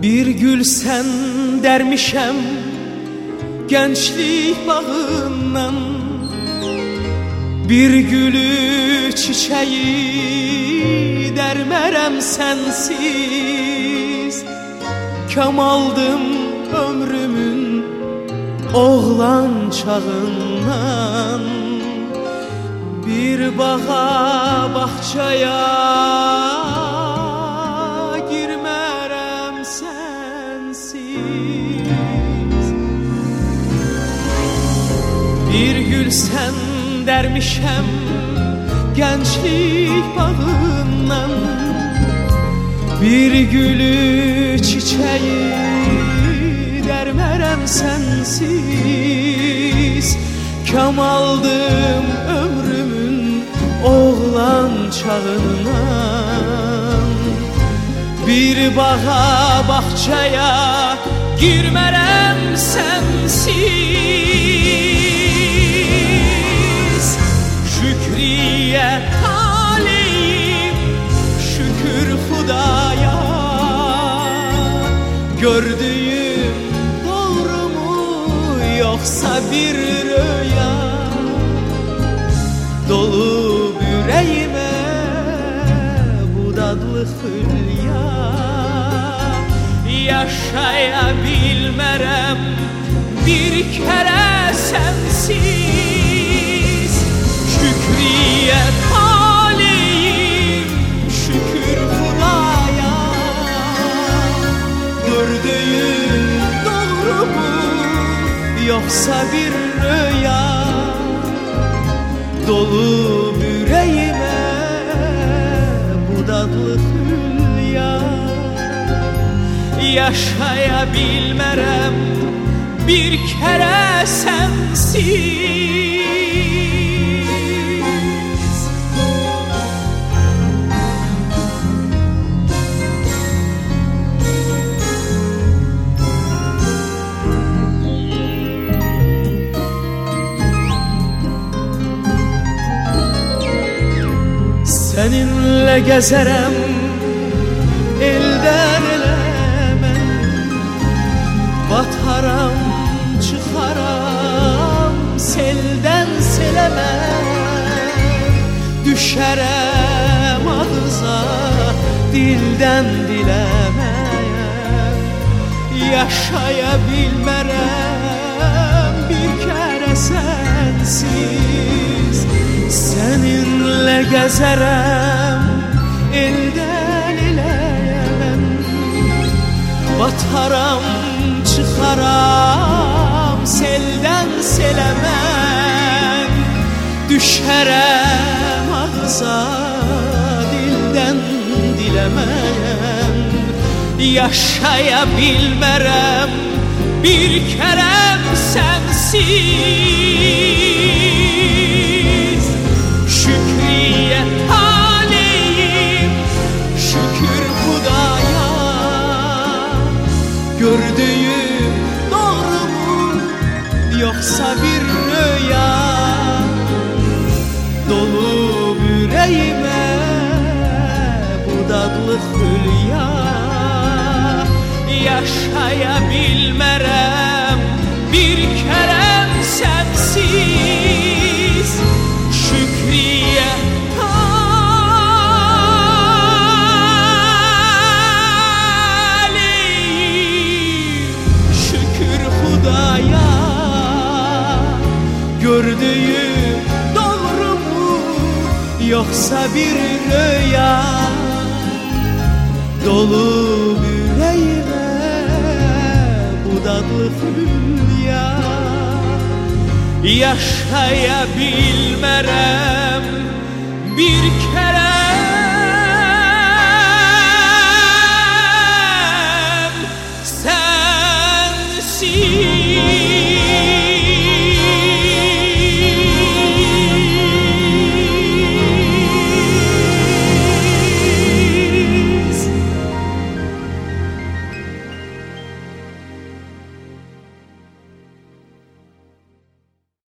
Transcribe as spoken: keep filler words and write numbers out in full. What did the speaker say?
Bir gül sen dermişem gençlik bağından, bir gülü çiçeği dermerem sensiz. Kamaldım ömrümün oğlan çağından, bir bağa bahçaya girmerem sensiz. Bir gül sen dermişem gençlik bağından, bir gülü çiçeği dermerem sensiz. Kamaldım ömrümün oğlan çağından, bir bağa bahçaya girmerem sensiz. Şükriye taleyim, şükür Hudaya, gördüğüm doğru mu yoksa bir rüya? Dolu yüreğime bu dadlı hülya, yaşayabilmerem bir kere sensiz. Şükriye taleyim, şükür Hudaya, gördüğüm doğru mu yoksa bir rüya? Dolu yüreğime bu dadlı hülya, yaşayabilmerem bir kere sensiz. Seninle gezerem elden ele ben, bataram çıkaram selden selemem. Düşerem ağza dilden dilemem, yaşayabilmerem bir kere sensiz. Seninle gezerem elden eleye ben, bataram çıkaram selden selemem. Düşerem ağza dilden dilemem, yaşayabilmerem bir kerem sensiz. Şükriye taleyim, şükür Hudaya, gördüğüm doğru mu yoksa bir rüya? Dolu yüreğime bu dadlı hülya, yaşayabilmerem bir kerem sensiz. Şükriye taleyim, şükür Hudaya, gördüğüm doğru mu yoksa bir rüya? Dolu yüreğime bu dadlı hülya, yaşayabilmerem bir